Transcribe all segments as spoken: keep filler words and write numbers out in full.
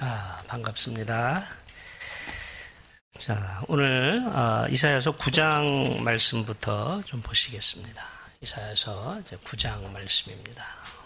아, 반갑습니다. 자, 오늘 어, 이사야서 구 장 말씀부터 좀 보시겠습니다. 이사야서 이제 구 장 말씀입니다.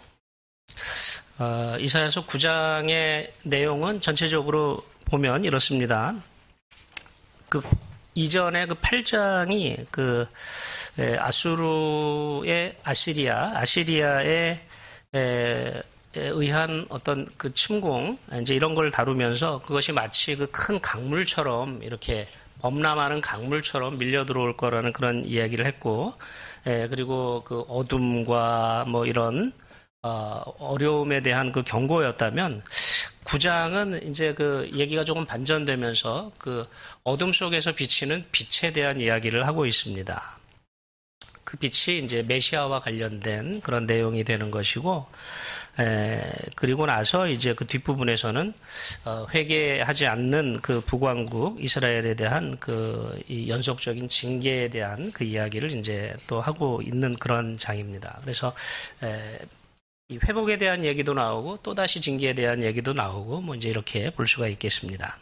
어, 이사야서 구 장의 내용은 전체적으로 보면 이렇습니다. 그 이전에 그 팔 장이 그 에, 아수르의 아시리아, 아시리아의 에, 의한 어떤 그 침공, 이제 이런 걸 다루면서 그것이 마치 그 큰 강물처럼 이렇게 범람하는 강물처럼 밀려 들어올 거라는 그런 이야기를 했고, 예, 그리고 그 어둠과 뭐 이런, 어, 어려움에 대한 그 경고였다면, 구 장은 이제 그 얘기가 조금 반전되면서 그 어둠 속에서 비치는 빛에 대한 이야기를 하고 있습니다. 그 빛이 이제 메시아와 관련된 그런 내용이 되는 것이고, 에, 그리고 나서 이제 그 뒷부분에서는 어, 회개하지 않는 그 북왕국 이스라엘에 대한 그 이 연속적인 징계에 대한 그 이야기를 이제 또 하고 있는 그런 장입니다. 그래서 에, 이 회복에 대한 얘기도 나오고 또 다시 징계에 대한 얘기도 나오고 뭐 이제 이렇게 볼 수가 있겠습니다.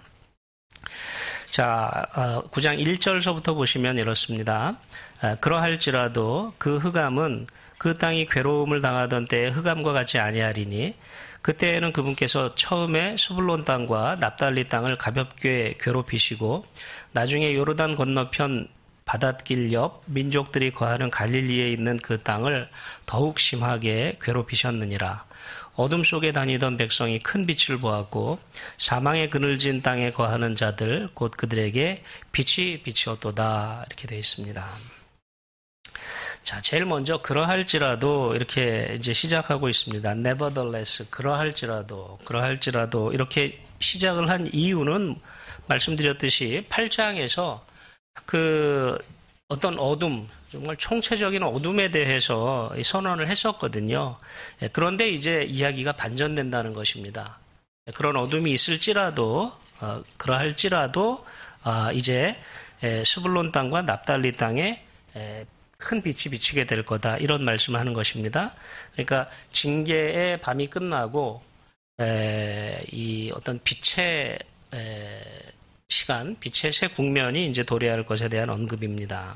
자, 어, 구 장 일 절서부터 보시면 이렇습니다. 아, 그러할지라도 그 흑암은 그 땅이 괴로움을 당하던 때의 흑암과 같이 아니하리니 그때에는 그분께서 처음에 스불론 땅과 납달리 땅을 가볍게 괴롭히시고 나중에 요르단 건너편 바닷길 옆 민족들이 거하는 갈릴리에 있는 그 땅을 더욱 심하게 괴롭히셨느니라. 어둠 속에 다니던 백성이 큰 빛을 보았고 사망의 그늘진 땅에 거하는 자들 곧 그들에게 빛이 비치었도다. 이렇게 되어 있습니다. 자, 제일 먼저 그러할지라도 이렇게 이제 시작하고 있습니다. Nevertheless, 그러할지라도, 그러할지라도 이렇게 시작을 한 이유는 말씀드렸듯이 팔 장에서 그 어떤 어둠, 정말 총체적인 어둠에 대해서 선언을 했었거든요. 그런데 이제 이야기가 반전된다는 것입니다. 그런 어둠이 있을지라도, 어, 그러할지라도 어, 이제 스불론 땅과 납달리 땅에 에, 큰 빛이 비치게 될 거다. 이런 말씀을 하는 것입니다. 그러니까 징계의 밤이 끝나고 에, 이 어떤 빛의 에, 시간, 빛의 새 국면이 이제 도래할 것에 대한 언급입니다.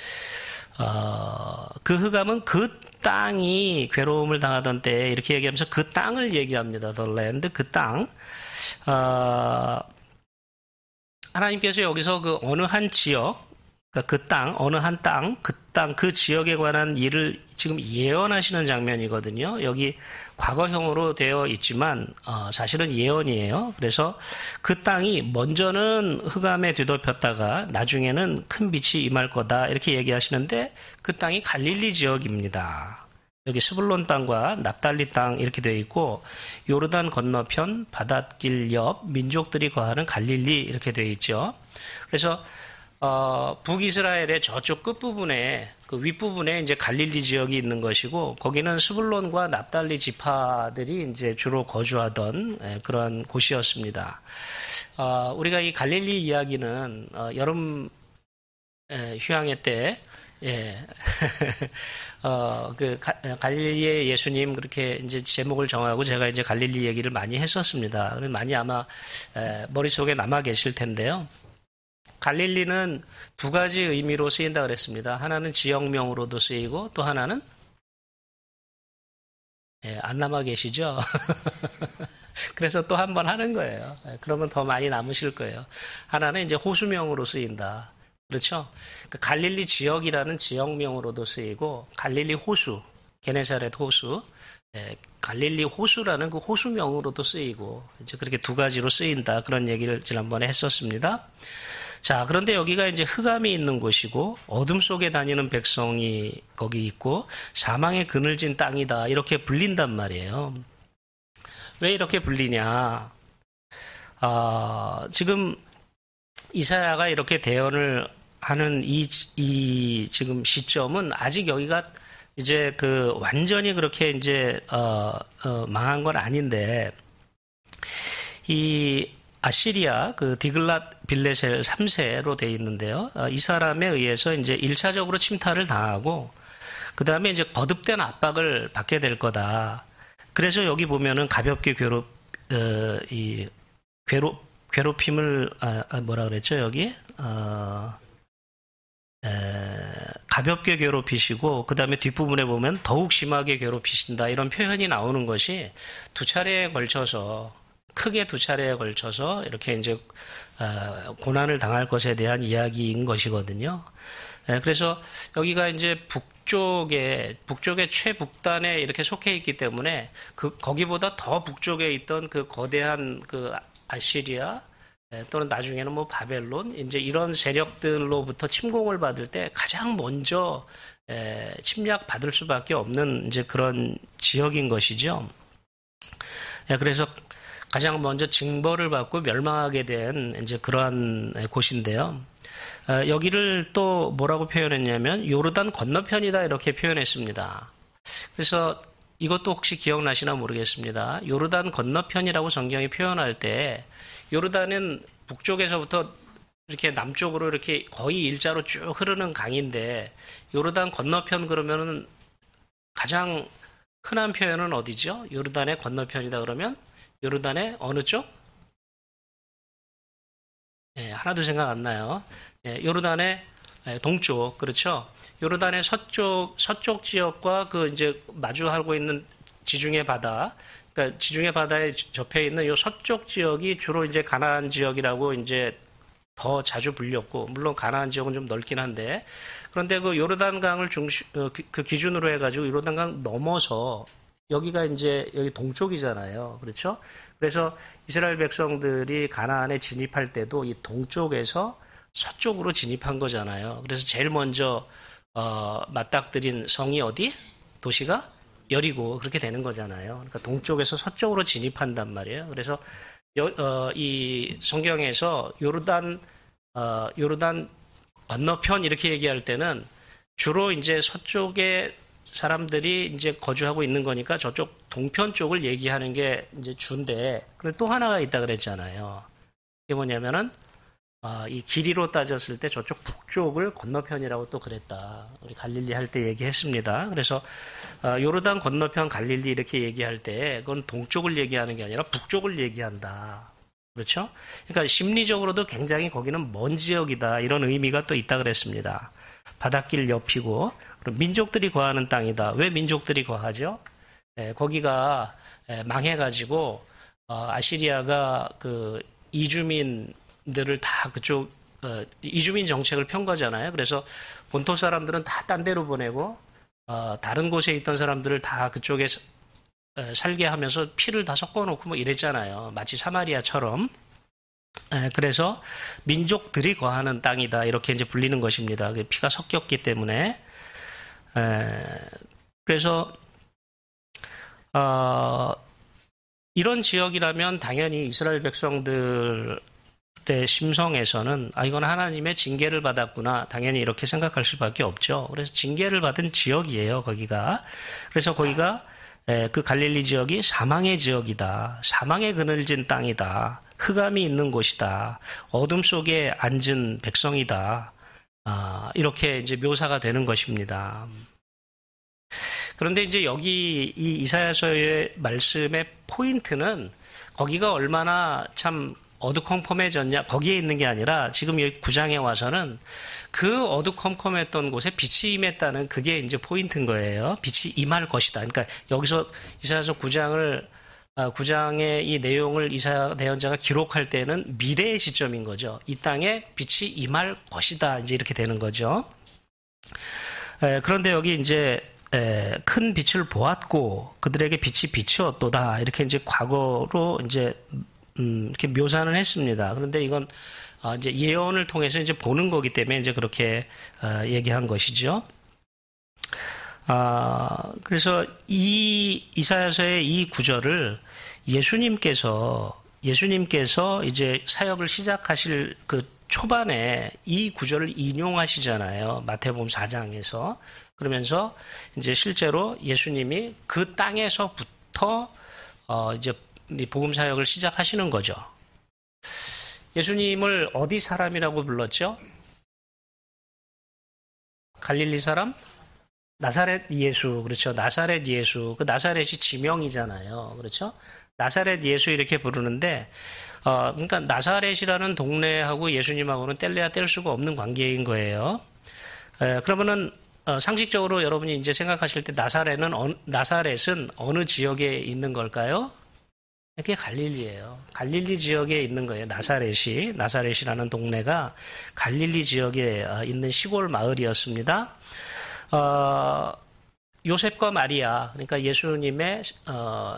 어, 그 흑암은 그 땅이 괴로움을 당하던 때에 이렇게 얘기하면서 그 땅을 얘기합니다. The land, 그 땅. 어, 하나님께서 여기서 그 어느 한 지역, 그러니까 그 땅, 어느 한 땅, 그 땅, 그 지역에 관한 일을 지금 예언하시는 장면이거든요. 여기 과거형으로 되어 있지만 어, 사실은 예언이에요. 그래서 그 땅이 먼저는 흑암에 뒤덮였다가 나중에는 큰 빛이 임할 거다 이렇게 얘기하시는데 그 땅이 갈릴리 지역입니다. 여기 스불론 땅과 납달리 땅 이렇게 되어 있고 요르단 건너편 바닷길 옆 민족들이 거하는 갈릴리 이렇게 되어 있죠. 그래서 어, 북이스라엘의 저쪽 끝부분에, 그 윗부분에 이제 갈릴리 지역이 있는 것이고, 거기는 스불론과 납달리 지파들이 이제 주로 거주하던 예, 그런 곳이었습니다. 어, 우리가 이 갈릴리 이야기는, 어, 여름, 예, 휴양회 때, 예, 어, 그, 가, 갈릴리의 예수님 그렇게 이제 제목을 정하고 제가 이제 갈릴리 얘기를 많이 했었습니다. 많이 아마, 에, 머릿속에 남아 계실 텐데요. 갈릴리는 두 가지 의미로 쓰인다 그랬습니다. 하나는 지역명으로도 쓰이고 또 하나는 예, 안 남아 계시죠? 그래서 또 한 번 하는 거예요. 예, 그러면 더 많이 남으실 거예요. 하나는 이제 호수명으로 쓰인다. 그렇죠? 그 갈릴리 지역이라는 지역명으로도 쓰이고 갈릴리 호수, 게네사렛 호수, 예, 갈릴리 호수라는 그 호수명으로도 쓰이고 이제 그렇게 두 가지로 쓰인다. 그런 얘기를 지난번에 했었습니다. 자, 그런데 여기가 이제 흑암이 있는 곳이고 어둠 속에 다니는 백성이 거기 있고 사망의 그늘진 땅이다 이렇게 불린단 말이에요. 왜 이렇게 불리냐? 아, 지금 이사야가 이렇게 대언을 하는 이, 이 지금 시점은 아직 여기가 이제 그 완전히 그렇게 이제 어, 어, 망한 건 아닌데 이 아시리아 그 디글랏 빌레셀 삼 세로 되어 있는데요. 이 사람에 의해서 이제 일 차적으로 침탈을 당하고 그 다음에 이제 거듭된 압박을 받게 될 거다. 그래서 여기 보면은 가볍게 괴롭 어, 이 괴롭 괴롭힘을 아, 아, 뭐라 그랬죠 여기 어, 에, 가볍게 괴롭히시고 그 다음에 뒷부분에 보면 더욱 심하게 괴롭히신다 이런 표현이 나오는 것이 두 차례에 걸쳐서 크게 두 차례에 걸쳐서 이렇게 이제 어, 고난을 당할 것에 대한 이야기인 것이거든요. 에, 그래서 여기가 이제 북쪽에 북쪽의 최북단에 이렇게 속해 있기 때문에 그 거기보다 더 북쪽에 있던 그 거대한 그 아시리아 또는 나중에는 뭐 바벨론 이제 이런 세력들로부터 침공을 받을 때 가장 먼저 에, 침략 받을 수밖에 없는 이제 그런 지역인 것이죠. 에, 그래서 가장 먼저 징벌을 받고 멸망하게 된 이제 그러한 곳인데요. 에, 여기를 또 뭐라고 표현했냐면 요르단 건너편이다 이렇게 표현했습니다. 그래서 이것도 혹시 기억나시나 모르겠습니다. 요르단 건너편이라고 성경이 표현할 때 요르단은 북쪽에서부터 이렇게 남쪽으로 이렇게 거의 일자로 쭉 흐르는 강인데 요르단 건너편 그러면은 가장 흔한 표현은 어디죠? 요르단의 건너편이다 그러면 요르단의 어느 쪽? 네, 하나도 생각 안 나요. 네, 요르단의 동쪽 그렇죠? 요르단의 서쪽 서쪽 지역과 그 이제 마주하고 있는 지중해 바다, 그러니까 지중해 바다에 접해 있는 요 서쪽 지역이 주로 이제 가나안 지역이라고 이제 더 자주 불렸고, 물론 가나안 지역은 좀 넓긴 한데, 그런데 그 요르단강을 중심 그 기준으로 해가지고 요르단강 넘어서 여기가 이제 여기 동쪽이잖아요, 그렇죠? 그래서 이스라엘 백성들이 가나안에 진입할 때도 이 동쪽에서 서쪽으로 진입한 거잖아요. 그래서 제일 먼저 어, 맞닥뜨린 성이 어디? 도시가 여리고 그렇게 되는 거잖아요. 그러니까 동쪽에서 서쪽으로 진입한단 말이에요. 그래서 여, 어, 이 성경에서 요르단 어, 요르단 건너편 이렇게 얘기할 때는 주로 이제 서쪽에 사람들이 이제 거주하고 있는 거니까 저쪽 동편 쪽을 얘기하는 게 이제 주인데, 근데 또 하나가 있다 그랬잖아요. 이게 뭐냐면은 아, 이 길이로 따졌을 때 저쪽 북쪽을 건너편이라고 또 그랬다. 우리 갈릴리 할 때 얘기했습니다. 그래서 아, 요르단 건너편 갈릴리 이렇게 얘기할 때 그건 동쪽을 얘기하는 게 아니라 북쪽을 얘기한다. 그렇죠? 그러니까 심리적으로도 굉장히 거기는 먼 지역이다. 이런 의미가 또 있다 그랬습니다. 바닷길 옆이고 민족들이 거하는 땅이다. 왜 민족들이 거하죠? 에, 거기가 에, 망해가지고 어, 아시리아가 그 이주민 들을 다 그쪽 어, 이주민 정책을 편 거잖아요. 그래서 본토 사람들은 다 딴 데로 보내고 어, 다른 곳에 있던 사람들을 다 그쪽에 어, 살게 하면서 피를 다 섞어놓고 뭐 이랬잖아요. 마치 사마리아처럼. 에, 그래서 민족들이 거하는 땅이다 이렇게 이제 불리는 것입니다. 피가 섞였기 때문에. 에, 그래서 어, 이런 지역이라면 당연히 이스라엘 백성들 의 심성에서는 아 이건 하나님의 징계를 받았구나 당연히 이렇게 생각할 수밖에 없죠. 그래서 징계를 받은 지역이에요 거기가. 그래서 거기가 에, 그 갈릴리 지역이 사망의 지역이다. 사망의 그늘진 땅이다. 흑암이 있는 곳이다. 어둠 속에 앉은 백성이다. 아, 이렇게 이제 묘사가 되는 것입니다. 그런데 이제 여기 이 이사야서의 말씀의 포인트는 거기가 얼마나 참 어두컴컴해졌냐 거기에 있는 게 아니라 지금 여기 구 장에 와서는 그 어두컴컴했던 곳에 빛이 임했다는 그게 이제 포인트인 거예요. 빛이 임할 것이다. 그러니까 여기서 이사야서 구 장을 구 장의 이 내용을 이사야 대언자가 기록할 때는 미래의 시점인 거죠. 이 땅에 빛이 임할 것이다. 이제 이렇게 되는 거죠. 에, 그런데 여기 이제 에, 큰 빛을 보았고 그들에게 빛이 비치었도다. 이렇게 이제 과거로 이제 음, 이렇게 묘사는 했습니다. 그런데 이건, 어, 이제 예언을 통해서 이제 보는 거기 때문에 이제 그렇게, 어, 얘기한 것이죠. 아, 그래서 이 이사야서의 이 구절을 예수님께서, 예수님께서 이제 사역을 시작하실 그 초반에 이 구절을 인용하시잖아요. 마태복음 사 장에서. 그러면서 이제 실제로 예수님이 그 땅에서부터, 어, 이제 복음 사역을 시작하시는 거죠. 예수님을 어디 사람이라고 불렀죠? 갈릴리 사람? 나사렛 예수. 그렇죠. 나사렛 예수. 그 나사렛이 지명이잖아요. 그렇죠? 나사렛 예수 이렇게 부르는데 어, 그러니까 나사렛이라는 동네하고 예수님하고는 뗄래야 뗄 수가 없는 관계인 거예요. 에, 그러면은 어, 상식적으로 여러분이 이제 생각하실 때 나사렛은 어, 나사렛은 어느 지역에 있는 걸까요? 그게 갈릴리예요. 갈릴리 지역에 있는 거예요. 나사렛이 나사렛이라는 동네가 갈릴리 지역에 있는 시골 마을이었습니다. 어, 요셉과 마리아, 그러니까 예수님의 어,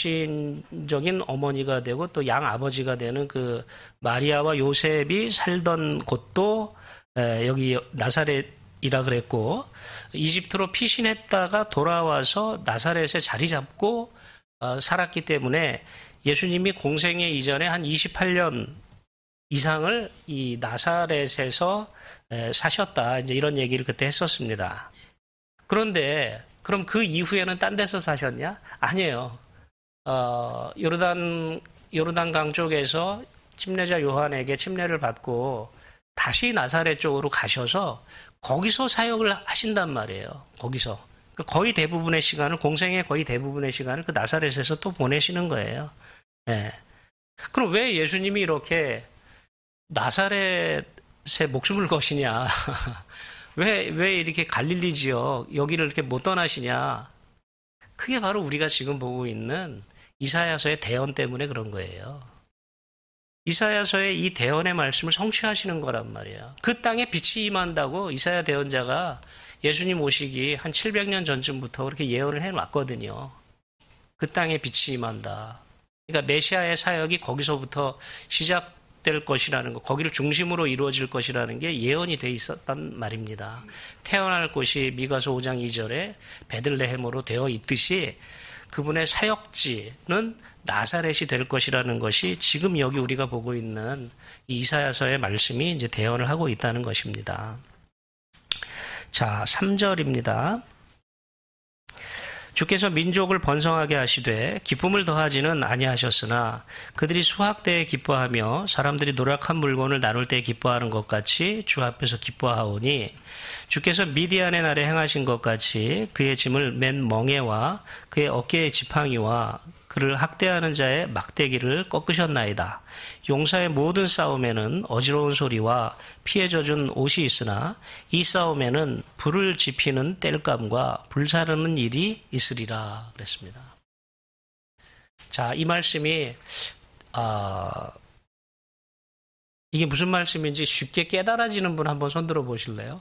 육신적인 어머니가 되고 또 양 아버지가 되는 그 마리아와 요셉이 살던 곳도 에, 여기 나사렛이라 그랬고, 이집트로 피신했다가 돌아와서 나사렛에 자리 잡고 어, 살았기 때문에 예수님이 공생애 이전에 한 이십팔 년 이상을 이 나사렛에서 에, 사셨다. 이제 이런 얘기를 그때 했었습니다. 그런데 그럼 그 이후에는 딴 데서 사셨냐? 아니에요. 어, 요르단 요르단강 쪽에서 침례자 요한에게 침례를 받고 다시 나사렛 쪽으로 가셔서 거기서 사역을 하신단 말이에요. 거기서. 거의 대부분의 시간을, 공생의 거의 대부분의 시간을 그 나사렛에서 또 보내시는 거예요. 예. 그럼 왜 예수님이 이렇게 나사렛에 목숨을 거시냐? 왜, 왜 이렇게 갈릴리 지역, 여기를 이렇게 못 떠나시냐? 그게 바로 우리가 지금 보고 있는 이사야서의 대언 때문에 그런 거예요. 이사야서의 이 대언의 말씀을 성취하시는 거란 말이에요. 그 땅에 빛이 임한다고 이사야 대언자가 예수님 오시기 한 칠백 년 전쯤부터 그렇게 예언을 해놨거든요. 그 땅에 빛이 임한다. 그러니까 메시아의 사역이 거기서부터 시작될 것이라는 거, 거기를 중심으로 이루어질 것이라는 게 예언이 돼 있었단 말입니다. 태어날 곳이 미가서 오 장 이 절에 베들레헴으로 되어 있듯이 그분의 사역지는 나사렛이 될 것이라는 것이 지금 여기 우리가 보고 있는 이 이사야서의 말씀이 이제 대언을 하고 있다는 것입니다. 자, 삼 절입니다. 주께서 민족을 번성하게 하시되 기쁨을 더하지는 아니하셨으나 그들이 수확 때에 기뻐하며 사람들이 노력한 물건을 나눌 때에 기뻐하는 것 같이 주 앞에서 기뻐하오니 주께서 미디안의 날에 행하신 것 같이 그의 짐을 맨 멍에와 그의 어깨의 지팡이와 그를 학대하는 자의 막대기를 꺾으셨나이다. 용사의 모든 싸움에는 어지러운 소리와 피에 젖은 옷이 있으나 이 싸움에는 불을 지피는 땔감과 불사르는 일이 있으리라 그랬습니다. 자, 이 말씀이 아, 이게 무슨 말씀인지 쉽게 깨달아지는 분 한번 손들어 보실래요?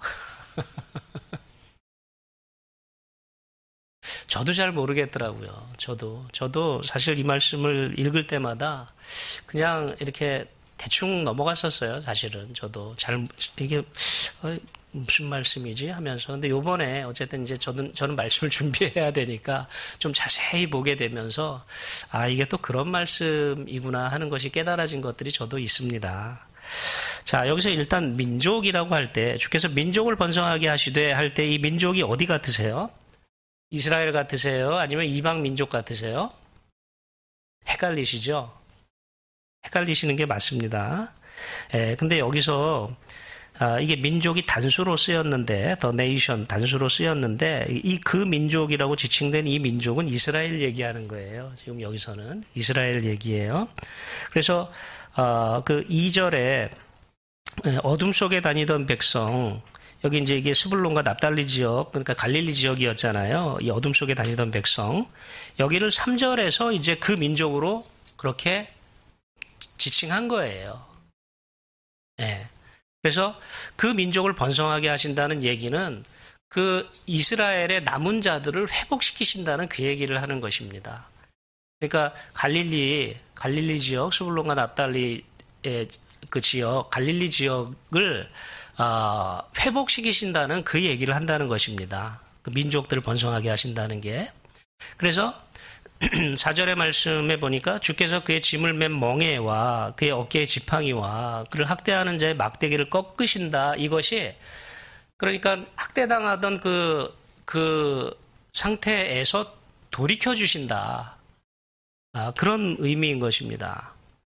저도 잘 모르겠더라고요. 저도. 저도 사실 이 말씀을 읽을 때마다 그냥 이렇게 대충 넘어갔었어요. 사실은. 저도 잘, 이게, 어, 무슨 말씀이지? 하면서. 근데 요번에 어쨌든 이제 저는, 저는 말씀을 준비해야 되니까 좀 자세히 보게 되면서 아, 이게 또 그런 말씀이구나 하는 것이 깨달아진 것들이 저도 있습니다. 자, 여기서 일단 민족이라고 할 때 주께서 민족을 번성하게 하시되 할 때 이 민족이 어디 같으세요? 이스라엘 같으세요? 아니면 이방 민족 같으세요? 헷갈리시죠? 헷갈리시는 게 맞습니다. 예, 근데 여기서 아, 이게 민족이 단수로 쓰였는데, the nation 단수로 쓰였는데 이 그 민족이라고 지칭된 이 민족은 이스라엘 얘기하는 거예요. 지금 여기서는 이스라엘 얘기예요. 그래서 어, 그 이 절에 어둠 속에 다니던 백성, 여기 이제 이게 스불론과 납달리 지역, 그러니까 갈릴리 지역이었잖아요. 이 어둠 속에 다니던 백성. 여기를 삼 절에서 이제 그 민족으로 그렇게 지칭한 거예요. 네. 그래서 그 민족을 번성하게 하신다는 얘기는 그 이스라엘의 남은 자들을 회복시키신다는 그 얘기를 하는 것입니다. 그러니까 갈릴리, 갈릴리 지역, 스불론과 납달리의 그 지역, 갈릴리 지역을 어, 회복시키신다는 그 얘기를 한다는 것입니다. 그 민족들을 번성하게 하신다는 게. 그래서 사 절의 말씀에 보니까 주께서 그의 짐을 맨 멍에와 그의 어깨의 지팡이와 그를 학대하는 자의 막대기를 꺾으신다. 이것이 그러니까 학대당하던 그, 그 상태에서 돌이켜 주신다. 아, 그런 의미인 것입니다.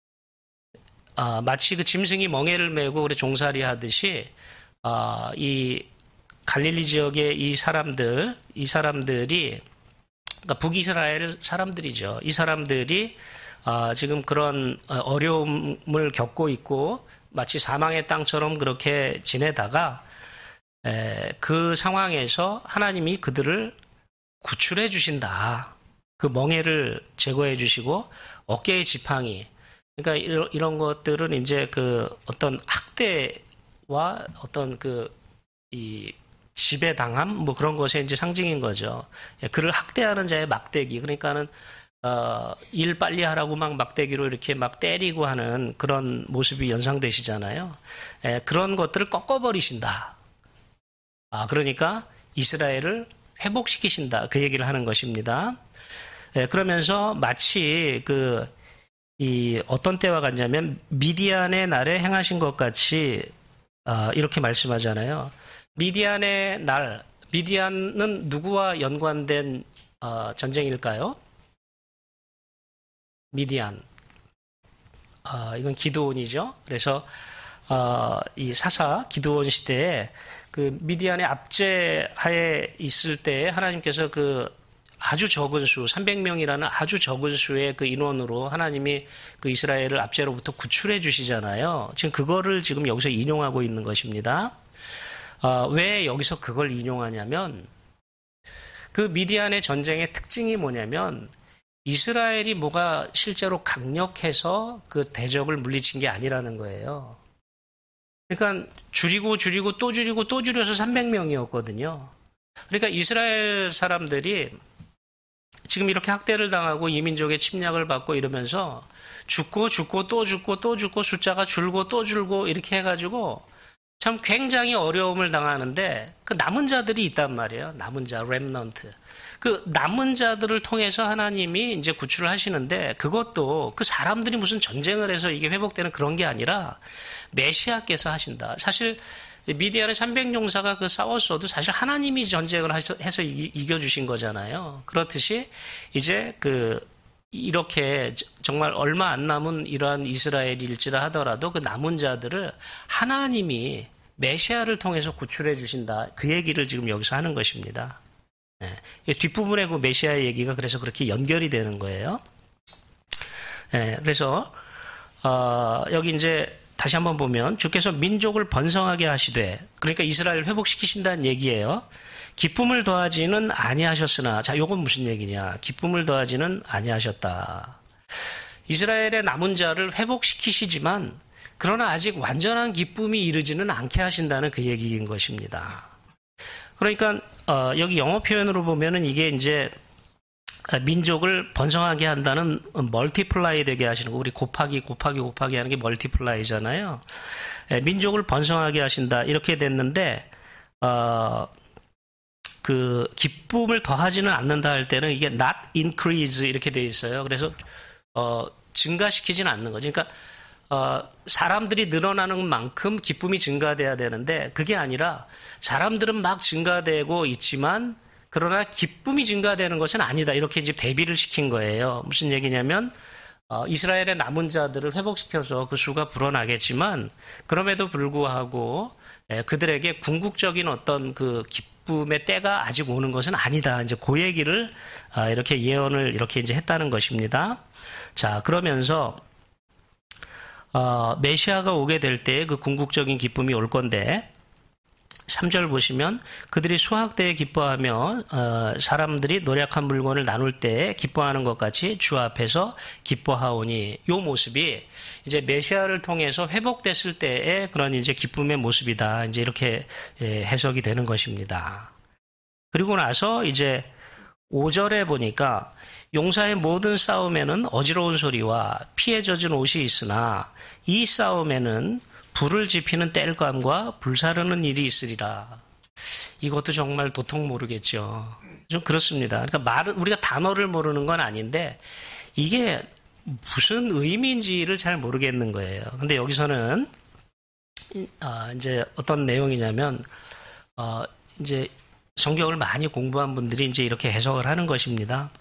아, 마치 그 짐승이 멍에를 메고 그래 종살이 하듯이 아, 이 갈릴리 지역의 이 사람들, 이 사람들이 그러니까 북이스라엘 사람들이죠. 이 사람들이 아, 지금 그런 어려움을 겪고 있고 마치 사망의 땅처럼 그렇게 지내다가 에, 그 상황에서 하나님이 그들을 구출해 주신다. 그 멍에를 제거해 주시고 어깨의 지팡이. 그러니까 이런, 이런 것들은 이제 그 어떤 학대와 어떤 그 이 지배당함 뭐 그런 것의 이제 상징인 거죠. 그를 학대하는 자의 막대기. 그러니까는 어, 일 빨리 하라고 막 막대기로 이렇게 막 때리고 하는 그런 모습이 연상되시잖아요. 에, 그런 것들을 꺾어버리신다. 아, 그러니까 이스라엘을 회복시키신다. 그 얘기를 하는 것입니다. 에, 그러면서 마치 그, 이 어떤 때와 같냐면 미디안의 날에 행하신 것 같이 어, 이렇게 말씀하잖아요. 미디안의 날, 미디안은 누구와 연관된 어, 전쟁일까요? 미디안. 어, 이건 기드온이죠. 그래서 어, 이 사사 기드온 시대에 그 미디안의 압제하에 있을 때 하나님께서 그 아주 적은 수, 삼백 명이라는 아주 적은 수의 그 인원으로 하나님이 그 이스라엘을 압제로부터 구출해 주시잖아요. 지금 그거를 지금 여기서 인용하고 있는 것입니다. 어, 왜 여기서 그걸 인용하냐면 그 미디안의 전쟁의 특징이 뭐냐면 이스라엘이 뭐가 실제로 강력해서 그 대적을 물리친 게 아니라는 거예요. 그러니까 줄이고 줄이고 또 줄이고 또 줄여서 삼백 명이었거든요. 그러니까 이스라엘 사람들이 지금 이렇게 학대를 당하고 이민족의 침략을 받고 이러면서 죽고 죽고 또 죽고 또 죽고 숫자가 줄고 또 줄고 이렇게 해가지고 참 굉장히 어려움을 당하는데 그 남은 자들이 있단 말이에요. 남은 자, 렘넌트. 그 남은 자들을 통해서 하나님이 이제 구출을 하시는데 그것도 그 사람들이 무슨 전쟁을 해서 이게 회복되는 그런 게 아니라 메시아께서 하신다. 사실 미디안의 삼백 용사가 그 싸웠어도 사실 하나님이 전쟁을 해서 이겨주신 거잖아요. 그렇듯이 이제 그 이렇게 정말 얼마 안 남은 이러한 이스라엘일지라 하더라도 그 남은 자들을 하나님이 메시아를 통해서 구출해 주신다. 그 얘기를 지금 여기서 하는 것입니다. 네. 뒷부분에 그 메시아의 얘기가 그래서 그렇게 연결이 되는 거예요. 네. 그래서 어, 여기 이제 다시 한번 보면 주께서 민족을 번성하게 하시되 그러니까 이스라엘을 회복시키신다는 얘기예요. 기쁨을 더하지는 아니하셨으나 자, 요건 무슨 얘기냐? 기쁨을 더하지는 아니하셨다. 이스라엘의 남은 자를 회복시키시지만 그러나 아직 완전한 기쁨이 이르지는 않게 하신다는 그 얘기인 것입니다. 그러니까 어, 여기 영어 표현으로 보면은 이게 이제 민족을 번성하게 한다는 멀티플라이 되게 하시는 거. 우리 곱하기 곱하기 곱하기 하는 게 멀티플라이잖아요. 민족을 번성하게 하신다 이렇게 됐는데 어, 그 기쁨을 더하지는 않는다 할 때는 이게 not increase 이렇게 돼 있어요. 그래서 어, 증가시키지는 않는 거죠. 그러니까 어, 사람들이 늘어나는 만큼 기쁨이 증가돼야 되는데 그게 아니라 사람들은 막 증가되고 있지만 그러나 기쁨이 증가되는 것은 아니다. 이렇게 이제 대비를 시킨 거예요. 무슨 얘기냐면 어, 이스라엘의 남은 자들을 회복시켜서 그 수가 불어나겠지만 그럼에도 불구하고 예, 그들에게 궁극적인 어떤 그 기쁨의 때가 아직 오는 것은 아니다. 이제 그 얘기를 아, 이렇게 예언을 이렇게 이제 했다는 것입니다. 자, 그러면서 어, 메시아가 오게 될 때 그 궁극적인 기쁨이 올 건데 삼 절 보시면 그들이 수확 때에 기뻐하며 어, 사람들이 노력한 물건을 나눌 때 기뻐하는 것 같이 주 앞에서 기뻐하오니 이 모습이 이제 메시아를 통해서 회복됐을 때의 그런 이제 기쁨의 모습이다. 이제 이렇게 예, 해석이 되는 것입니다. 그리고 나서 이제 오 절에 보니까 용사의 모든 싸움에는 어지러운 소리와 피에 젖은 옷이 있으나 이 싸움에는 불을 지피는 땔감과 불사르는 일이 있으리라. 이것도 정말 도통 모르겠죠. 좀 그렇습니다. 그러니까 말은 우리가 단어를 모르는 건 아닌데 이게 무슨 의미인지를 잘 모르겠는 거예요. 근데 여기서는 어, 이제 어떤 내용이냐면 어, 이제 성경을 많이 공부한 분들이 이제 이렇게 해석을 하는 것입니다.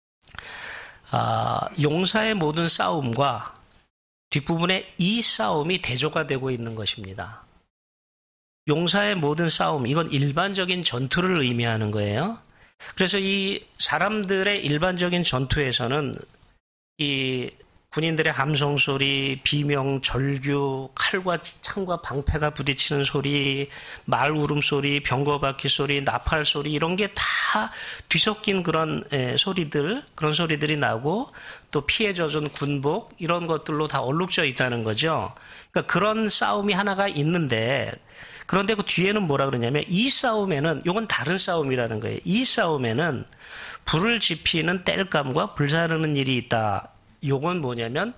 어, 용사의 모든 싸움과 뒷부분에 이 싸움이 대조가 되고 있는 것입니다. 용사의 모든 싸움, 이건 일반적인 전투를 의미하는 거예요. 그래서 이 사람들의 일반적인 전투에서는 이 군인들의 함성 소리, 비명, 절규, 칼과 창과 방패가 부딪히는 소리, 말 울음소리, 병거바퀴 소리, 나팔 소리 이런 게 다 뒤섞인 그런 에, 소리들, 그런 소리들이 나고 또 피에 젖은 군복 이런 것들로 다 얼룩져 있다는 거죠. 그러니까 그런 싸움이 하나가 있는데 그런데 그 뒤에는 뭐라 그러냐면 이 싸움에는 이건 다른 싸움이라는 거예요. 이 싸움에는 불을 지피는 땔감과 불사르는 일이 있다. 요건 뭐냐면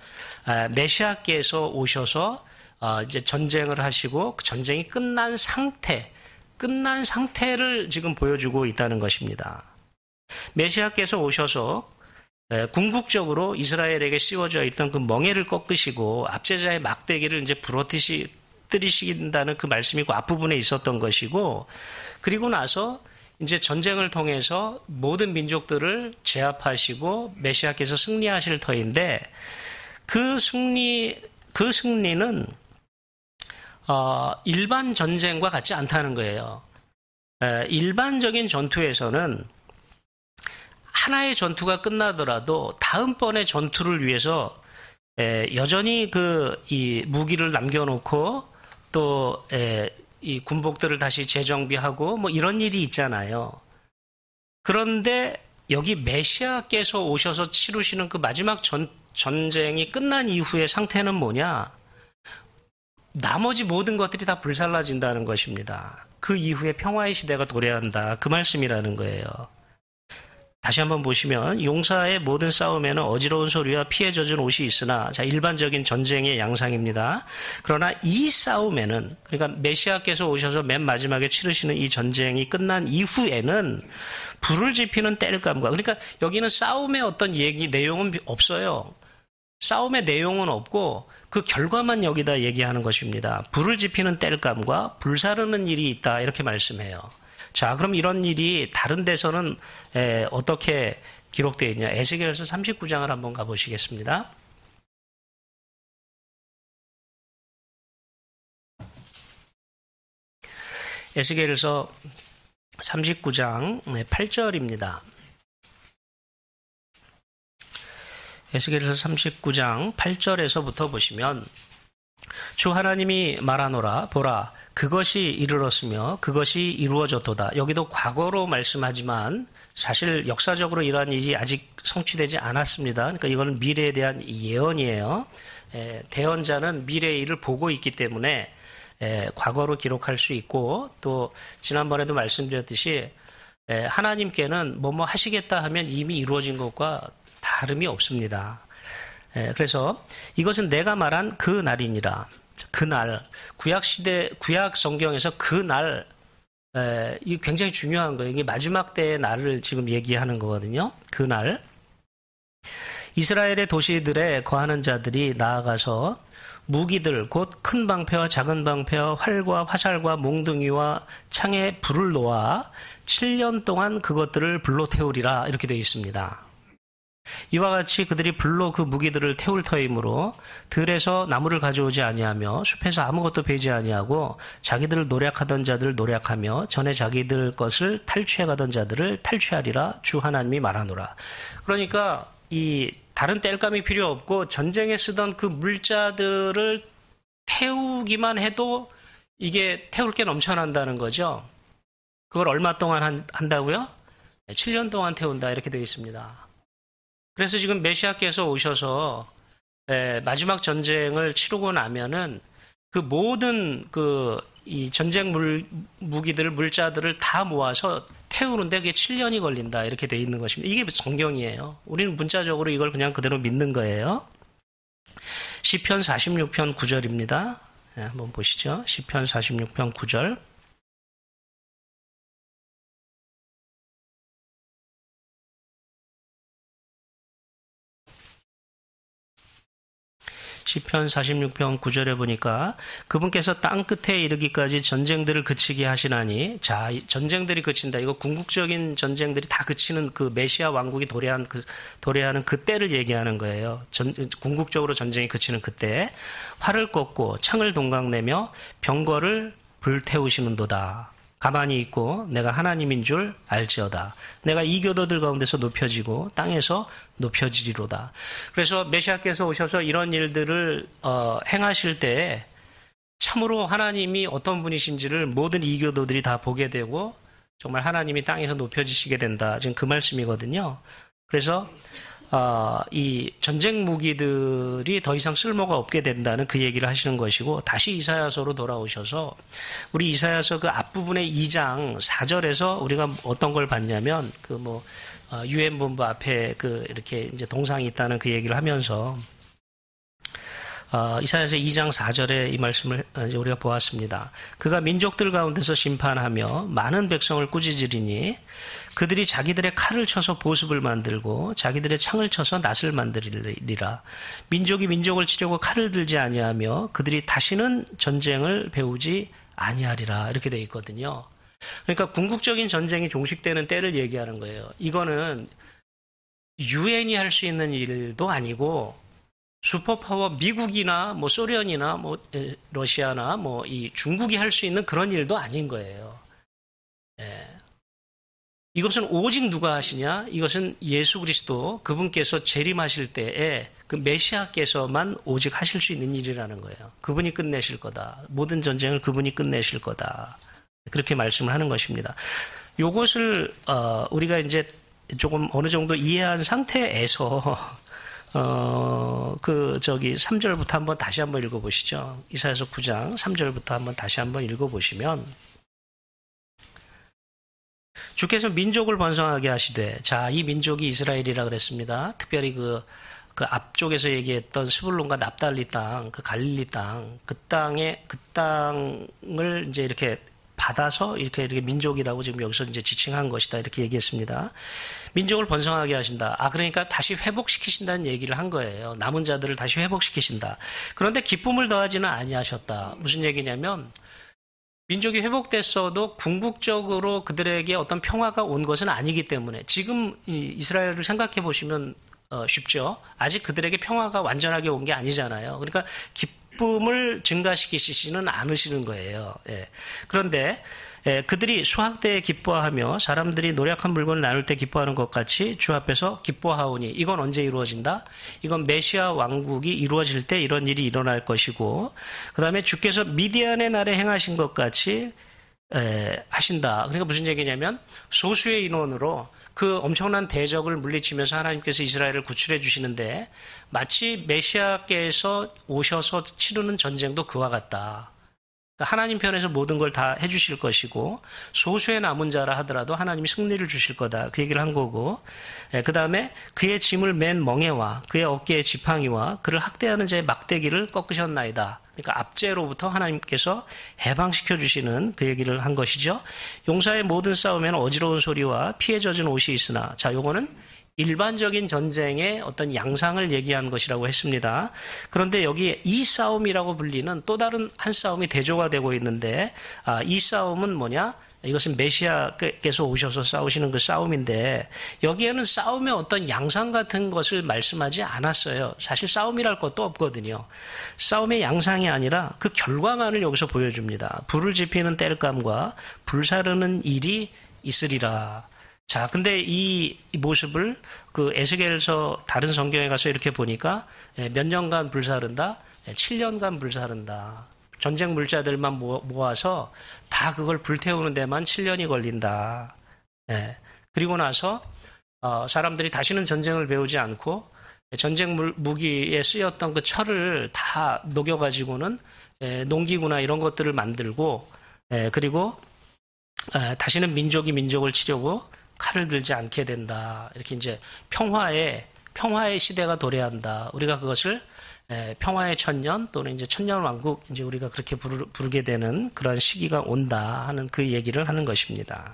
메시아께서 오셔서 이제 전쟁을 하시고 그 전쟁이 끝난 상태, 끝난 상태를 지금 보여주고 있다는 것입니다. 메시아께서 오셔서 궁극적으로 이스라엘에게 씌워져 있던 그 멍에를 꺾으시고 압제자의 막대기를 이제 부러뜨리신다는 그 말씀이 그 앞부분에 있었던 것이고, 그리고 나서 이제 전쟁을 통해서 모든 민족들을 제압하시고 메시아께서 승리하실 터인데 그 승리, 그 승리는 어, 일반 전쟁과 같지 않다는 거예요. 에, 일반적인 전투에서는 하나의 전투가 끝나더라도 다음번의 전투를 위해서 에, 여전히 그 이 무기를 남겨놓고 또 에, 이 군복들을 다시 재정비하고 뭐 이런 일이 있잖아요. 그런데 여기 메시아께서 오셔서 치르시는 그 마지막 전, 전쟁이 끝난 이후의 상태는 뭐냐? 나머지 모든 것들이 다 불살라진다는 것입니다. 그 이후에 평화의 시대가 도래한다. 그 말씀이라는 거예요. 다시 한번 보시면 용사의 모든 싸움에는 어지러운 소리와 피에 젖은 옷이 있으나, 자, 일반적인 전쟁의 양상입니다. 그러나 이 싸움에는, 그러니까 메시아께서 오셔서 맨 마지막에 치르시는 이 전쟁이 끝난 이후에는 불을 지피는 땔감과, 그러니까 여기는 싸움의 어떤 얘기 내용은 없어요. 싸움의 내용은 없고 그 결과만 여기다 얘기하는 것입니다. 불을 지피는 땔감과 불사르는 일이 있다, 이렇게 말씀해요. 자, 그럼 이런 일이 다른 데서는 에, 어떻게 기록되어 있냐? 에스겔서 삼십구 장을 한번 가보시겠습니다. 에스겔서 삼십구 장 팔 절입니다. 에스겔서 삼십구 장 팔 절에서부터 보시면 주 하나님이 말하노라, 보라, 그것이 이르렀으며 그것이 이루어졌도다. 여기도 과거로 말씀하지만 사실 역사적으로 이러한 일이 아직 성취되지 않았습니다. 그러니까 이거는 미래에 대한 예언이에요. 에, 대언자는 미래의 일을 보고 있기 때문에 에, 과거로 기록할 수 있고, 또 지난번에도 말씀드렸듯이 에, 하나님께는 뭐뭐 하시겠다 하면 이미 이루어진 것과 다름이 없습니다. 에, 그래서 이것은 내가 말한 그 날이니라. 그날, 구약시대, 구약 성경에서 그날, 에, 이게 굉장히 중요한 거예요. 이게 마지막 때의 날을 지금 얘기하는 거거든요. 그날, 이스라엘의 도시들에 거하는 자들이 나아가서 무기들, 곧 큰 방패와 작은 방패와 활과 화살과 몽둥이와 창에 불을 놓아 칠 년 동안 그것들을 불로 태우리라, 이렇게 되어 있습니다. 이와 같이 그들이 불로 그 무기들을 태울 터이므로 들에서 나무를 가져오지 아니하며 숲에서 아무것도 베지 아니하고 자기들을 노략하던 자들을 노략하며 전에 자기들 것을 탈취해가던 자들을 탈취하리라, 주 하나님이 말하노라. 그러니까 이 다른 땔감이 필요 없고 전쟁에 쓰던 그 물자들을 태우기만 해도 이게 태울 게 넘쳐난다는 거죠. 그걸 얼마 동안 한, 한다고요? 칠 년 동안 태운다, 이렇게 되어 있습니다. 그래서 지금 메시아께서 오셔서 에, 마지막 전쟁을 치르고 나면은 그 모든 그 이 전쟁 물, 무기들을, 물자들을 다 모아서 태우는데 그게 칠 년이 걸린다, 이렇게 되어 있는 것입니다. 이게 성경이에요. 우리는 문자적으로 이걸 그냥 그대로 믿는 거예요. 시편 사십육 편 구 절입니다. 네, 한번 보시죠. 시편 사십육 편 구 절. 시편 사십육 편 구 절에 보니까 그분께서 땅 끝에 이르기까지 전쟁들을 그치게 하시나니, 자, 전쟁들이 그친다. 이거 궁극적인 전쟁들이 다 그치는 그 메시아 왕국이 도래한 그, 도래하는 그때를 얘기하는 거예요. 전, 궁극적으로 전쟁이 그치는 그때. 활을 꺾고 창을 동강내며 병거를 불태우시는도다. 가만히 있고 내가 하나님인 줄 알지어다. 내가 이 교도들 가운데서 높여지고 땅에서 높여지리로다. 그래서 메시아께서 오셔서 이런 일들을 어, 행하실 때에 참으로 하나님이 어떤 분이신지를 모든 이교도들이 다 보게 되고 정말 하나님이 땅에서 높여지시게 된다. 지금 그 말씀이거든요. 그래서 어, 이 전쟁 무기들이 더 이상 쓸모가 없게 된다는 그 얘기를 하시는 것이고, 다시 이사야서로 돌아오셔서 우리 이사야서 그 앞부분의 이 장 사 절에서 우리가 어떤 걸 봤냐면 그 뭐 유엔 본부 앞에 그 이렇게 이제 동상이 있다는 그 얘기를 하면서 어, 이사야서 이 장 사 절에 이 말씀을 우리가 보았습니다. 그가 민족들 가운데서 심판하며 많은 백성을 꾸짖으리니 그들이 자기들의 칼을 쳐서 보습을 만들고 자기들의 창을 쳐서 낫을 만들리라. 민족이 민족을 치려고 칼을 들지 아니하며 그들이 다시는 전쟁을 배우지 아니하리라. 이렇게 되어 있거든요. 그러니까 궁극적인 전쟁이 종식되는 때를 얘기하는 거예요. 이거는 유엔이 할 수 있는 일도 아니고 슈퍼파워 미국이나 뭐 소련이나 뭐 러시아나 뭐 이 중국이 할 수 있는 그런 일도 아닌 거예요. 예. 이것은 오직 누가 하시냐? 이것은 예수 그리스도 그분께서 재림하실 때에 그 메시아께서만 오직 하실 수 있는 일이라는 거예요. 그분이 끝내실 거다. 모든 전쟁을 그분이 끝내실 거다. 그렇게 말씀을 하는 것입니다. 이것을 어, 우리가 이제 조금 어느 정도 이해한 상태에서 어, 그, 저기, 삼 절부터 한번 다시 한번 읽어보시죠. 이사야서 구 장 삼 절부터 한번 다시 한번 읽어보시면, 주께서 민족을 번성하게 하시되, 자, 이 민족이 이스라엘이라 그랬습니다. 특별히 그, 그 앞쪽에서 얘기했던 스불론과 납달리 땅, 그 갈릴리 땅, 그 땅에, 그 땅을 이제 이렇게 받아서 이렇게, 이렇게 민족이라고 지금 여기서 이제 지칭한 것이다. 이렇게 얘기했습니다. 민족을 번성하게 하신다. 아, 그러니까 다시 회복시키신다는 얘기를 한 거예요. 남은 자들을 다시 회복시키신다. 그런데 기쁨을 더하지는 아니하셨다. 무슨 얘기냐면, 민족이 회복됐어도 궁극적으로 그들에게 어떤 평화가 온 것은 아니기 때문에, 지금 이스라엘을 생각해 보시면 어, 쉽죠. 아직 그들에게 평화가 완전하게 온 게 아니잖아요. 그러니까 기쁨을 증가시키시지는 않으시는 거예요. 예. 그런데 예, 그들이 수학 때에 기뻐하며 사람들이 노력한 물건을 나눌 때 기뻐하는 것 같이 주 앞에서 기뻐하오니, 이건 언제 이루어진다? 이건 메시아 왕국이 이루어질 때 이런 일이 일어날 것이고, 그 다음에 주께서 미디안의 날에 행하신 것 같이 에, 하신다. 그러니까 무슨 얘기냐면 소수의 인원으로 그 엄청난 대적을 물리치면서 하나님께서 이스라엘을 구출해 주시는데, 마치 메시아께서 오셔서 치르는 전쟁도 그와 같다. 하나님 편에서 모든 걸 다 해주실 것이고, 소수의 남은 자라 하더라도 하나님이 승리를 주실 거다. 그 얘기를 한 거고, 그 다음에 그의 짐을 맨 멍에와 그의 어깨의 지팡이와 그를 학대하는 자의 막대기를 꺾으셨나이다. 그러니까 압제로부터 하나님께서 해방시켜 주시는 그 얘기를 한 것이죠. 용사의 모든 싸움에는 어지러운 소리와 피에 젖은 옷이 있으나, 자, 요거는 일반적인 전쟁의 어떤 양상을 얘기한 것이라고 했습니다. 그런데 여기 이 싸움이라고 불리는 또 다른 한 싸움이 대조가 되고 있는데, 아, 이 싸움은 뭐냐? 이것은 메시아께서 오셔서 싸우시는 그 싸움인데, 여기에는 싸움의 어떤 양상 같은 것을 말씀하지 않았어요. 사실 싸움이랄 것도 없거든요. 싸움의 양상이 아니라 그 결과만을 여기서 보여줍니다. 불을 지피는 땔감과 불사르는 일이 있으리라. 자, 근데 이 모습을 그 에스겔서 다른 성경에 가서 이렇게 보니까 몇 년간 불사른다? 칠 년간 불사른다. 전쟁 물자들만 모아서 다 그걸 불태우는 데만 칠 년이 걸린다. 네. 그리고 나서 어, 사람들이 다시는 전쟁을 배우지 않고 전쟁 무기에 쓰였던 그 철을 다 녹여가지고는 에, 농기구나 이런 것들을 만들고, 에, 그리고 에, 다시는 민족이 민족을 치려고 칼을 들지 않게 된다. 이렇게 이제 평화의, 평화의 시대가 도래한다. 우리가 그것을 에, 평화의 천년 또는 이제 천년 왕국, 이제 우리가 그렇게 부르, 부르게 되는 그런 시기가 온다 하는 그 얘기를 하는 것입니다.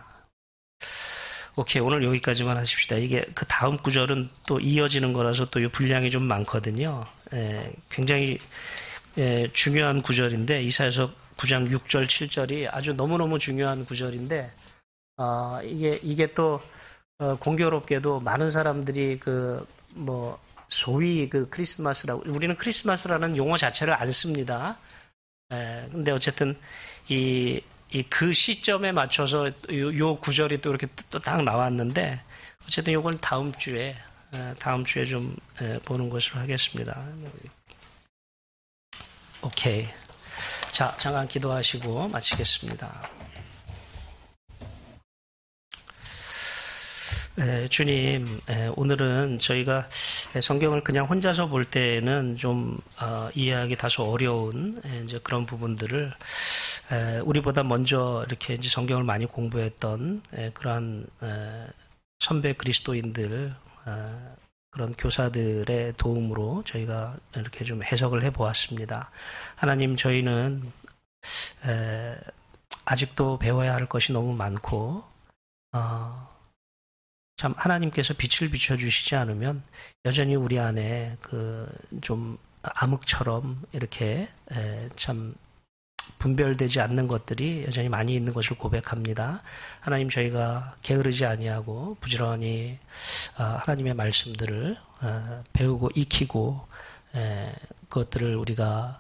오케이, 오늘 여기까지만 하십시다. 이게 그 다음 구절은 또 이어지는 거라서 또 이 분량이 좀 많거든요. 에, 굉장히 에, 중요한 구절인데, 이사야서 구 장 육 절, 칠 절이 아주 너무너무 중요한 구절인데, 어, 이게, 이게 또, 어, 공교롭게도 많은 사람들이 그, 뭐, 소위 그 크리스마스라고, 우리는 크리스마스라는 용어 자체를 안 씁니다. 에, 근데 어쨌든, 이, 이 그 시점에 맞춰서 요, 요 구절이 또 이렇게 또 딱 나왔는데 어쨌든 요건 다음 주에 다음 주에 좀 보는 것으로 하겠습니다. 오케이. 자, 잠깐 기도하시고 마치겠습니다. 네, 주님, 네, 오늘은 저희가 성경을 그냥 혼자서 볼 때는 좀 어, 이해하기 다소 어려운 이제 그런 부분들을 에, 우리보다 먼저 이렇게 이제 성경을 많이 공부했던 에, 그러한 에, 선배 그리스도인들 어, 그런 교사들의 도움으로 저희가 이렇게 좀 해석을 해보았습니다. 하나님, 저희는 에, 아직도 배워야 할 것이 너무 많고 어, 참 하나님께서 빛을 비춰주시지 않으면 여전히 우리 안에 그 좀 암흑처럼 이렇게 에, 참 분별되지 않는 것들이 여전히 많이 있는 것을 고백합니다. 하나님, 저희가 게으르지 아니하고 부지런히 하나님의 말씀들을 배우고 익히고 그것들을 우리가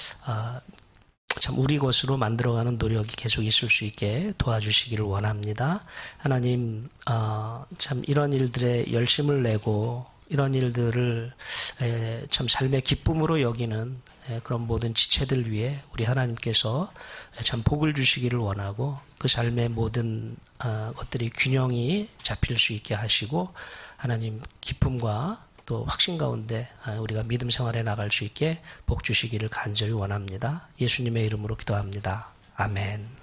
참 우리 것으로 만들어가는 노력이 계속 있을 수 있게 도와주시기를 원합니다. 하나님, 참 이런 일들에 열심을 내고 이런 일들을 참 삶의 기쁨으로 여기는 그런 모든 지체들 위해 우리 하나님께서 참 복을 주시기를 원하고 그 삶의 모든 것들이 균형이 잡힐 수 있게 하시고 하나님 기쁨과 또 확신 가운데 우리가 믿음 생활에 나갈 수 있게 복 주시기를 간절히 원합니다. 예수님의 이름으로 기도합니다. 아멘.